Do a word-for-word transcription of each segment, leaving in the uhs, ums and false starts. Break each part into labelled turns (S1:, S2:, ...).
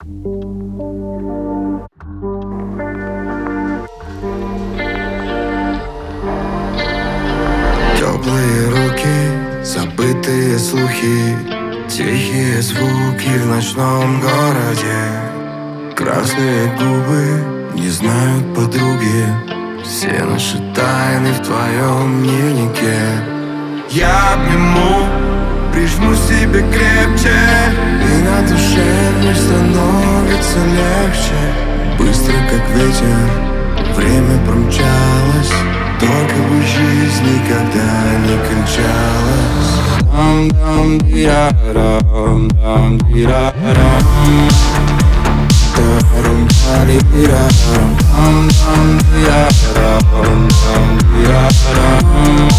S1: Теплые руки, забытые слухи, тихие звуки в ночном городе. Красные губы не знают подруги, все наши тайны в твоем дневнике. Я обниму, прижму себе крепче, и на душе мне становится легче. Быстро как ветер, время промчалось, только бы жизнь никогда не кончалась. Дам-дам-дирарам, дам-дирарам, дарам-дарирарам, дам-дам-дирарам, дам-дирарам,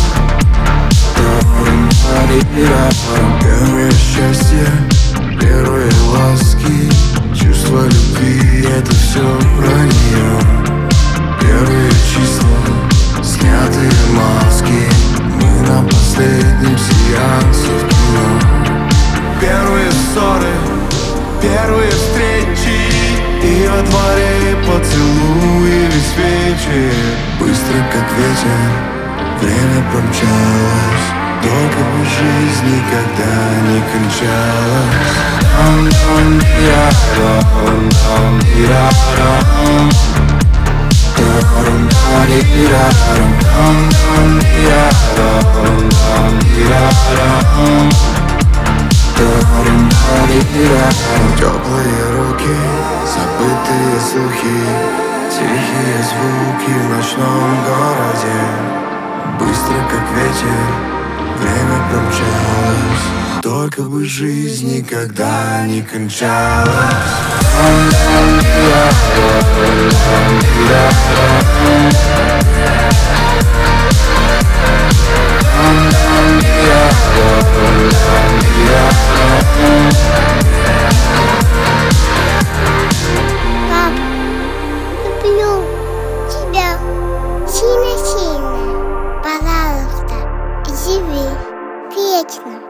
S1: дарам-дарирарам. Первое счастье, первые ласки, чувство любви — это все про нее. Первые числа, снятые маски, мы на последнем сеансе в кино. Первые ссоры, первые встречи, и во дворе поцелуи без свечи. Быстро как ветер, время промчалось, только бы жизнь никогда не кончалась. Дам-дам-дирарам, дам-дирарам, дарам-дарирарам, дам-дам-дирарам, дам-дирарам, дарам-дарирарам. Теплые руки, забытые слухи, тихие звуки в ночном городе. Быстро как ветер, время промчалось, только бы жизнь никогда не кончалась.
S2: Пап, люблю тебя сильно-сильно. Пожалуйста, живи вечно.